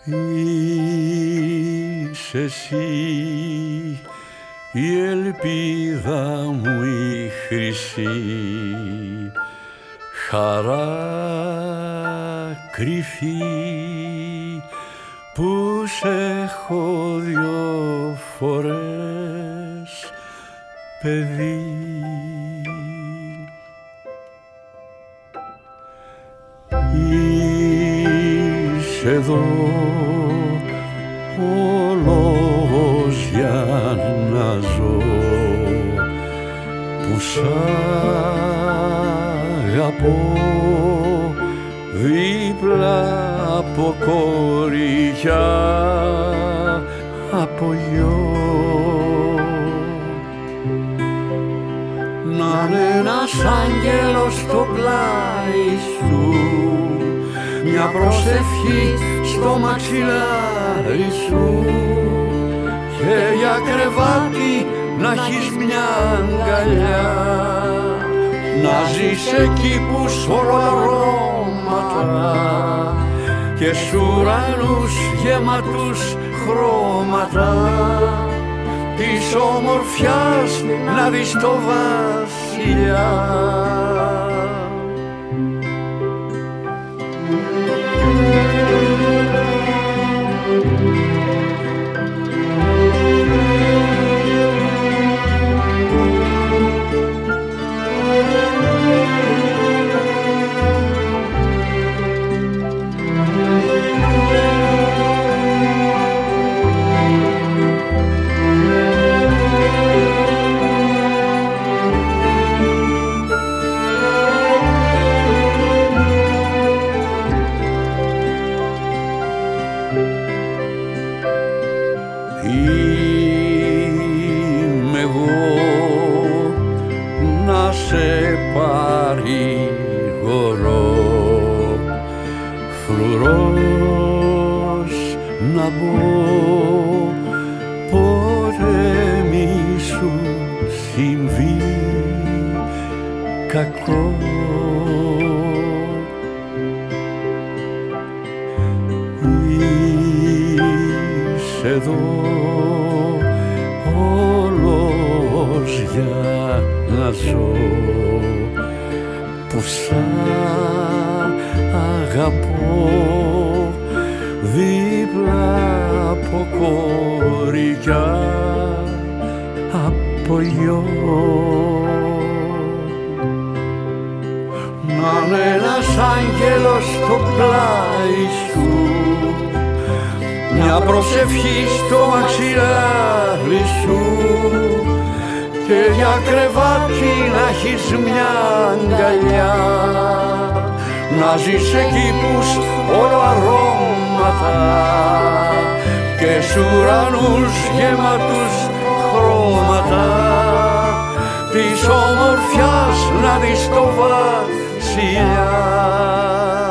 Είσαι εσύ η ελπίδα μου η χρυσή, χαρά κρυφή που σ' έχω 2 φορές παιδί. Είσαι εδώ ο λόγος για να ζω, που σ' αγαπώ δίπλα από κοριά, από γιο. Να'ναι ένας άγγελος στο πλάι σου, μια προσευχή στο μαξιλάρι σου, και για κρεβάτι να έχεις μια αγκαλιά, να ζεις εκεί που σ' όλο αρώματα και σ' ουρανούς γεματούς χρώματα, της ομορφιάς να δεις το βασιλιά. Κακό. Είσαι εδώ όλος για να ζω, που σ' αγαπώ δίπλα από κοριά, από γιο. Να'ναι ένας άγγελος στο πλάι σου, μια προσευχή στο μαξιλάρι σου, και για κρεβάτι να έχεις μια αγκαλιά, να ζεις εκεί που σ' όλο αρώματα και σ' ουρανούς γεματούς χρώματα, της ομορφιάς να δεις το βασιλιά.